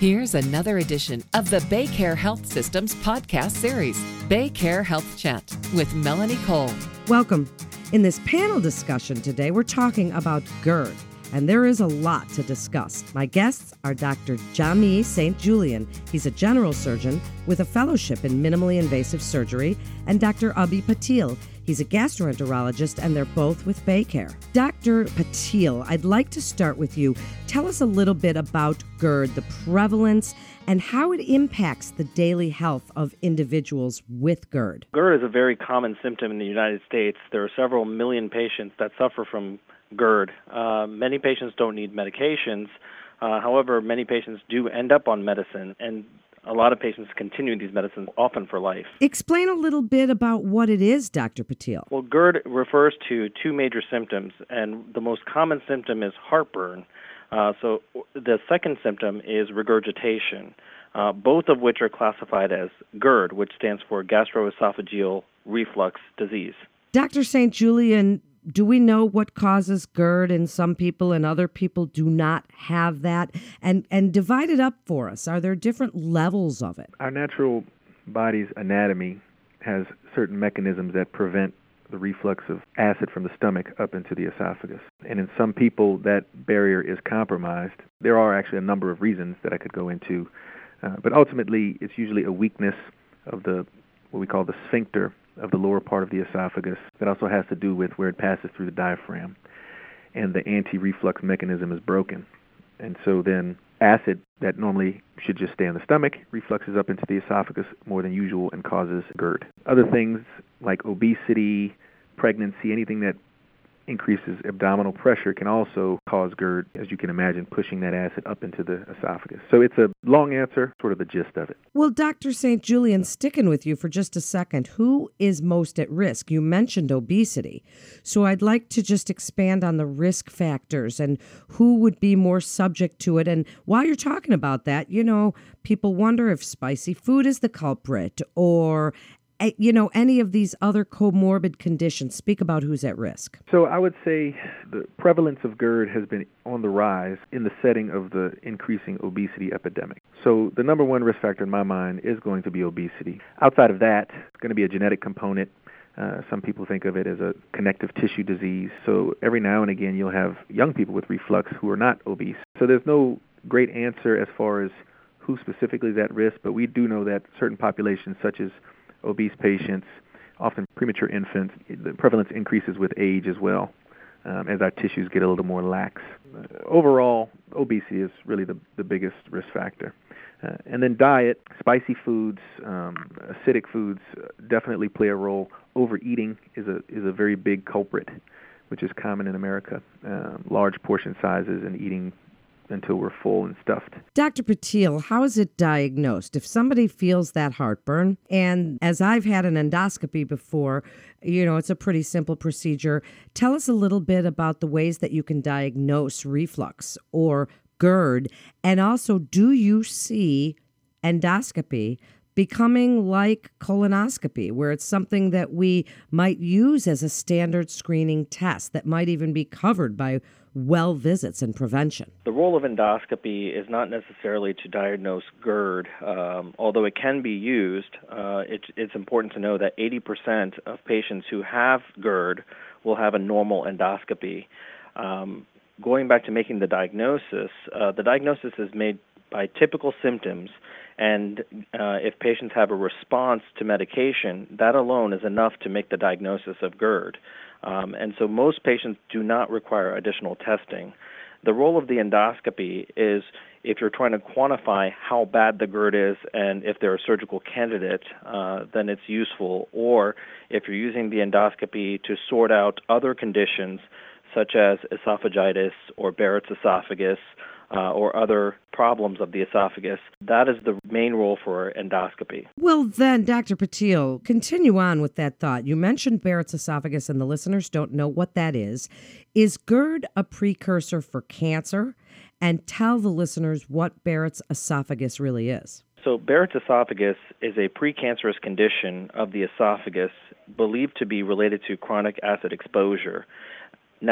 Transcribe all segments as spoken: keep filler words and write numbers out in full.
Here's another edition of the BayCare Health Systems podcast series, BayCare Health Chat with Melanie Cole. Welcome. In this panel discussion today, we're talking about GERD, and there is a lot to discuss. My guests are Doctor Jami Saint Julian. He's a general surgeon with a fellowship in minimally invasive surgery, and Doctor Abhi Patil. He's a gastroenterologist, and they're both with BayCare. Doctor Patil, I'd like to start with you. Tell us a little bit about GERD, the prevalence, and how it impacts the daily health of individuals with GERD. GERD is a very common symptom in the United States. There are several million patients that suffer from GERD. Uh, many patients don't need medications. Uh, however, many patients do end up on medicine, and a lot of patients continue these medicines often for life. Explain a little bit about what it is, Doctor Patil. Well, GERD refers to two major symptoms, and the most common symptom is heartburn. Uh, so the second symptom is regurgitation, uh, both of which are classified as GERD, which stands for gastroesophageal reflux disease. Doctor Saint Julian, do we know what causes GERD in some people and other people do not have that? And and divide it up for us. Are there different levels of it? Our natural body's anatomy has certain mechanisms that prevent the reflux of acid from the stomach up into the esophagus. And in some people, that barrier is compromised. There are actually a number of reasons that I could go into. Uh, but ultimately, it's usually a weakness of the what we call the sphincter of the lower part of the esophagus. That also has to do with where it passes through the diaphragm. And the anti-reflux mechanism is broken. And so then acid that normally should just stay in the stomach refluxes up into the esophagus more than usual and causes GERD. Other things like obesity, pregnancy, anything that increases abdominal pressure can also cause GERD, as you can imagine, pushing that acid up into the esophagus. So it's a long answer, sort of the gist of it. Well, Doctor Saint Julian, sticking with you for just a second, who is most at risk? You mentioned obesity. So I'd like to just expand on the risk factors and who would be more subject to it. And while you're talking about that, you know, people wonder if spicy food is the culprit or you know, any of these other comorbid conditions. Speak about who's at risk. So I would say the prevalence of GERD has been on the rise in the setting of the increasing obesity epidemic. So the number one risk factor in my mind is going to be obesity. Outside of that, it's going to be a genetic component. Uh, some people think of it as a connective tissue disease. So every now and again, you'll have young people with reflux who are not obese. So there's no great answer as far as who specifically is at risk, but we do know that certain populations, such as obese patients, often premature infants, the prevalence increases with age as well um, as our tissues get a little more lax. Uh, overall, obesity is really the, the biggest risk factor. Uh, and then diet, spicy foods, um, acidic foods definitely play a role. Overeating is a is a very big culprit, which is common in America. Uh, large portion sizes and eating until we're full and stuffed. Doctor Patil, how is it diagnosed? If somebody feels that heartburn, and as I've had an endoscopy before, you know, it's a pretty simple procedure. Tell us a little bit about the ways that you can diagnose reflux or GERD, and also, do you see endoscopy becoming like colonoscopy, where it's something that we might use as a standard screening test that might even be covered by well visits and prevention? The role of endoscopy is not necessarily to diagnose GERD. Um, although it can be used, uh, it, it's important to know that eighty percent of patients who have GERD will have a normal endoscopy. Um, going back to making the diagnosis, uh, the diagnosis is made by typical symptoms, and uh, if patients have a response to medication, that alone is enough to make the diagnosis of GERD. Um, and so most patients do not require additional testing. The role of the endoscopy is if you're trying to quantify how bad the GERD is and if they're a surgical candidate, uh, then it's useful. Or if you're using the endoscopy to sort out other conditions such as esophagitis or Barrett's esophagus, Uh, or other problems of the esophagus. That is the main role for endoscopy. Well, then, Doctor Patil, continue on with that thought. You mentioned Barrett's esophagus, and the listeners don't know what that is. Is GERD a precursor for cancer? And tell the listeners what Barrett's esophagus really is. So Barrett's esophagus is a precancerous condition of the esophagus believed to be related to chronic acid exposure. Now,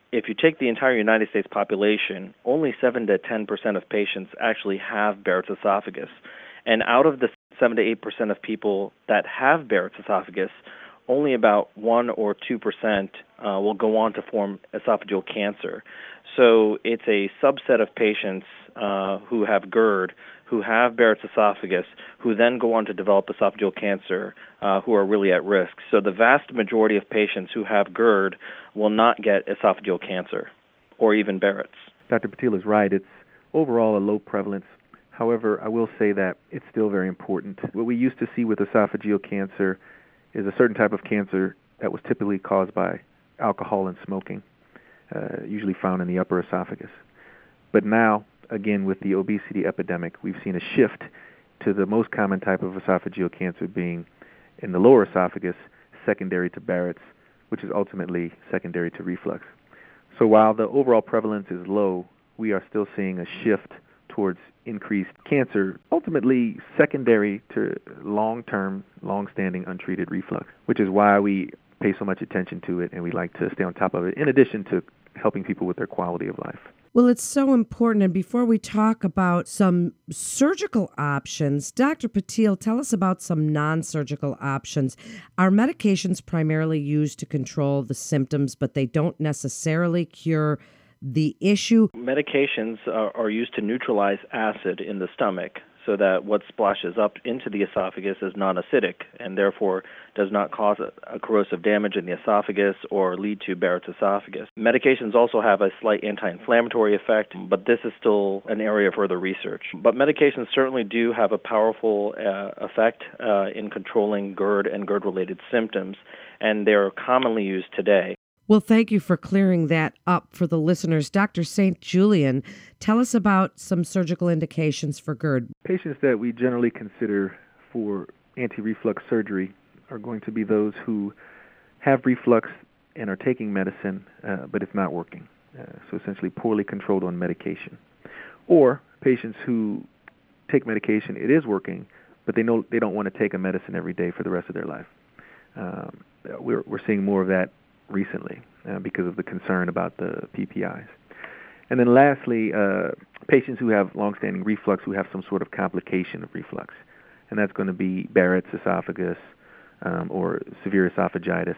if you take the entire United States population, only seven to ten percent of patients actually have Barrett's esophagus. And out of the seven to eight percent of people that have Barrett's esophagus, only about one or two percent uh, will go on to form esophageal cancer. So it's a subset of patients uh, who have GERD, who have Barrett's esophagus, who then go on to develop esophageal cancer, uh, who are really at risk. So the vast majority of patients who have GERD will not get esophageal cancer or even Barrett's. Doctor Patil is right. It's overall a low prevalence. However, I will say that it's still very important. What we used to see with esophageal cancer is a certain type of cancer that was typically caused by alcohol and smoking, uh, usually found in the upper esophagus. But now, again, with the obesity epidemic, we've seen a shift to the most common type of esophageal cancer being in the lower esophagus, secondary to Barrett's, which is ultimately secondary to reflux. So while the overall prevalence is low, we are still seeing a shift towards increased cancer, ultimately secondary to long-term, long-standing untreated reflux, which is why we pay so much attention to it and we like to stay on top of it, in addition to helping people with their quality of life. Well, it's so important. And before we talk about some surgical options, Doctor Patil, tell us about some non-surgical options. Are medications primarily used to control the symptoms, but they don't necessarily cure the issue? Medications are, are used to neutralize acid in the stomach so that what splashes up into the esophagus is non-acidic and therefore does not cause a, a corrosive damage in the esophagus or lead to Barrett's esophagus. Medications also have a slight anti-inflammatory effect, but this is still an area of further research. But medications certainly do have a powerful uh, effect uh, in controlling GERD and GERD-related symptoms, and they're commonly used today. Well, thank you for clearing that up for the listeners. Doctor Saint Julian, tell us about some surgical indications for GERD. Patients that we generally consider for anti-reflux surgery are going to be those who have reflux and are taking medicine, uh, but it's not working. Uh, so essentially poorly controlled on medication. Or patients who take medication, it is working, but they know they don't want to take a medicine every day for the rest of their life. Um, we're, we're seeing more of that recently uh, because of the concern about the P P Is. And then lastly, uh, patients who have longstanding reflux who have some sort of complication of reflux. And that's going to be Barrett's esophagus um, or severe esophagitis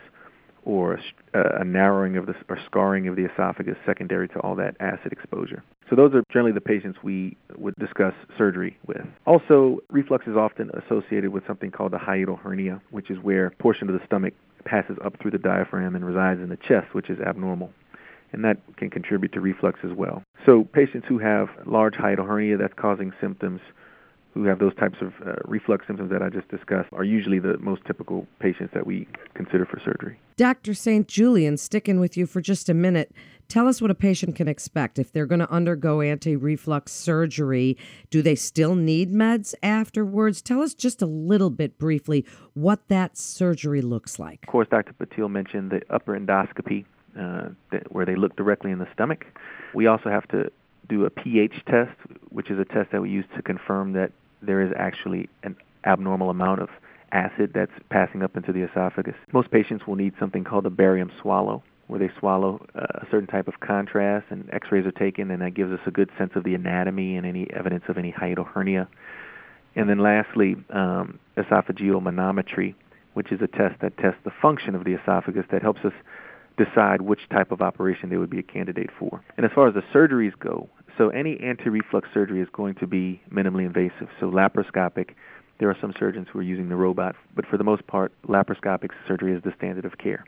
or a, a narrowing of the or scarring of the esophagus secondary to all that acid exposure. So those are generally the patients we would discuss surgery with. Also, reflux is often associated with something called a hiatal hernia, which is where a portion of the stomach passes up through the diaphragm and resides in the chest, which is abnormal. And that can contribute to reflux as well. So patients who have large hiatal hernia that's causing symptoms, who have those types of uh, reflux symptoms that I just discussed, are usually the most typical patients that we consider for surgery. Doctor Saint Julian, sticking with you for just a minute, tell us what a patient can expect. If they're going to undergo anti-reflux surgery, do they still need meds afterwards? Tell us just a little bit briefly what that surgery looks like. Of course, Doctor Patil mentioned the upper endoscopy, uh, that, where they look directly in the stomach. We also have to do a pH test, which is a test that we use to confirm that there is actually an abnormal amount of acid that's passing up into the esophagus. Most patients will need something called a barium swallow, where they swallow uh, a certain type of contrast and x-rays are taken, and that gives us a good sense of the anatomy and any evidence of any hiatal hernia. And then lastly, um, esophageal manometry, which is a test that tests the function of the esophagus that helps us decide which type of operation they would be a candidate for. And as far as the surgeries go, so any anti-reflux surgery is going to be minimally invasive. So laparoscopic, there are some surgeons who are using the robot, but for the most part, laparoscopic surgery is the standard of care.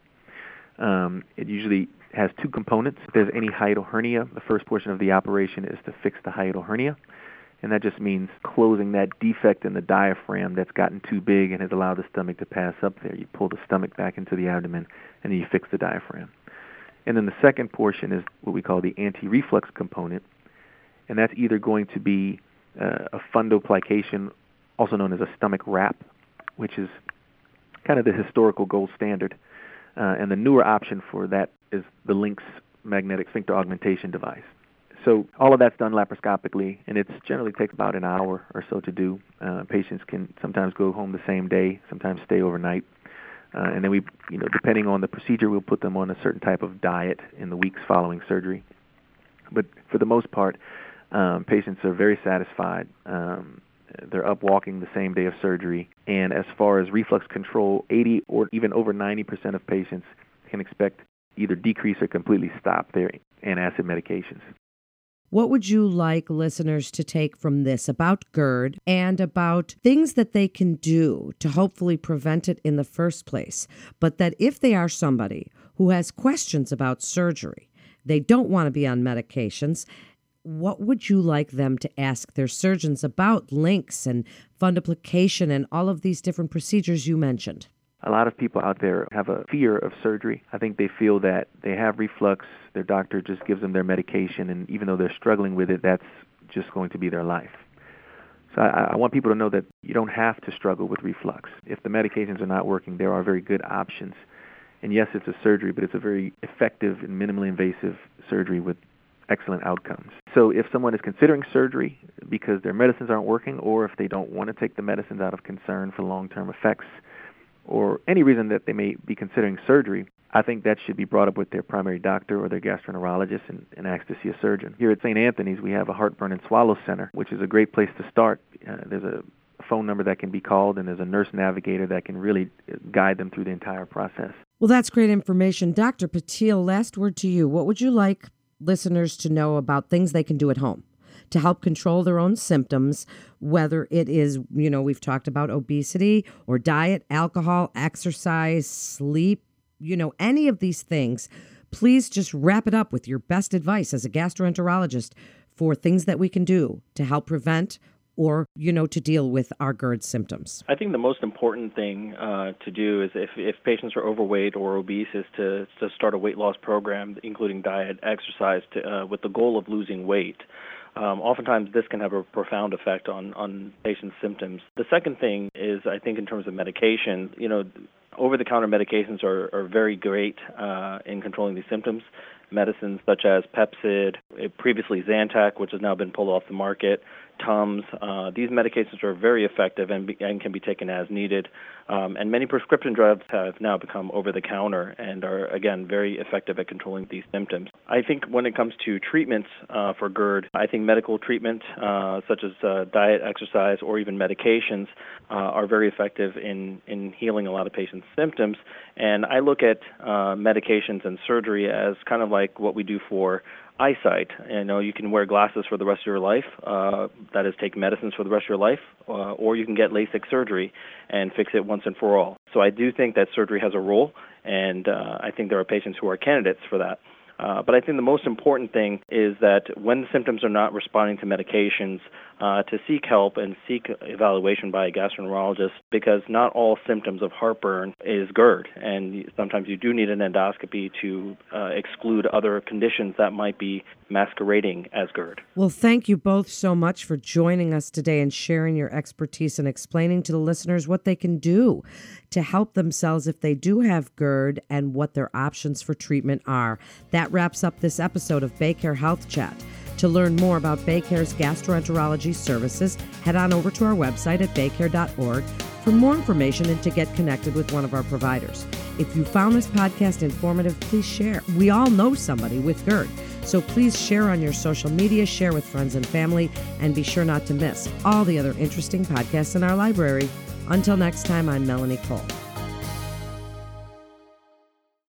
Um, it usually has two components. If there's any hiatal hernia, the first portion of the operation is to fix the hiatal hernia, and that just means closing that defect in the diaphragm that's gotten too big and has allowed the stomach to pass up there. You pull the stomach back into the abdomen, and then you fix the diaphragm. And then the second portion is what we call the anti-reflux component, and that's either going to be uh, a fundoplication, also known as a stomach wrap, which is kind of the historical gold standard. Uh, and the newer option for that is the Lynx magnetic sphincter augmentation device. So all of that's done laparoscopically, and it generally takes about an hour or so to do. Uh, patients can sometimes go home the same day, sometimes stay overnight. Uh, and then we, you know, depending on the procedure, we'll put them on a certain type of diet in the weeks following surgery. But for the most part, um, patients are very satisfied. Um, they're up walking the same day of surgery. And as far as reflux control, eighty or even over ninety percent of patients can expect either decrease or completely stop their antacid medications. What would you like listeners to take from this about GERD and about things that they can do to hopefully prevent it in the first place, but that if they are somebody who has questions about surgery, they don't want to be on medications, what would you like them to ask their surgeons about links and fundoplication and all of these different procedures you mentioned? A lot of people out there have a fear of surgery. I think they feel that they have reflux, their doctor just gives them their medication, and even though they're struggling with it, that's just going to be their life. So I, I want people to know that you don't have to struggle with reflux. If the medications are not working, there are very good options. And yes, it's a surgery, but it's a very effective and minimally invasive surgery with excellent outcomes. So if someone is considering surgery because their medicines aren't working, or if they don't want to take the medicines out of concern for long-term effects, or any reason that they may be considering surgery, I think that should be brought up with their primary doctor or their gastroenterologist and, and asked to see a surgeon. Here at Saint Anthony's, we have a Heartburn and Swallow Center, which is a great place to start. Uh, there's a phone number that can be called, and there's a nurse navigator that can really guide them through the entire process. Well, that's great information. Doctor Patil, last word to you. What would you like listeners to know about things they can do at home to help control their own symptoms, whether it is, you know, we've talked about obesity or diet, alcohol, exercise, sleep, you know, any of these things? Please just wrap it up with your best advice as a gastroenterologist for things that we can do to help prevent or, you know, to deal with our GERD symptoms. I think the most important thing uh, to do is if, if patients are overweight or obese is to, to start a weight loss program, including diet, exercise, to, uh, with the goal of losing weight. Um, oftentimes this can have a profound effect on, on patients' symptoms. The second thing is, I think, in terms of medication, you know, over-the-counter medications are, are very great uh, in controlling these symptoms. Medicines such as Pepcid, previously Zantac, which has now been pulled off the market, Tums. Uh, these medications are very effective and, be, and can be taken as needed. Um, and many prescription drugs have now become over-the-counter and are, again, very effective at controlling these symptoms. I think when it comes to treatments uh, for GERD, I think medical treatment, uh, such as uh, diet, exercise, or even medications, uh, are very effective in, in healing a lot of patients' symptoms. And I look at uh, medications and surgery as kind of like what we do for eyesight. You know, you can wear glasses for the rest of your life, uh, that is, take medicines for the rest of your life, uh, or you can get LASIK surgery and fix it once and for all. So I do think that surgery has a role, and uh, I think there are patients who are candidates for that. Uh, but I think the most important thing is that when the symptoms are not responding to medications, uh, to seek help and seek evaluation by a gastroenterologist, because not all symptoms of heartburn is GERD, and sometimes you do need an endoscopy to uh, exclude other conditions that might be masquerading as GERD. Well, thank you both so much for joining us today and sharing your expertise and explaining to the listeners what they can do to help themselves if they do have GERD and what their options for treatment are. That wraps up this episode of BayCare Health Chat. To learn more about BayCare's gastroenterology services, head on over to our website at baycare dot org for more information and to get connected with one of our providers. If you found this podcast informative, please share. We all know somebody with GERD, so please share on your social media, share with friends and family, and be sure not to miss all the other interesting podcasts in our library. Until next time, I'm Melanie Cole.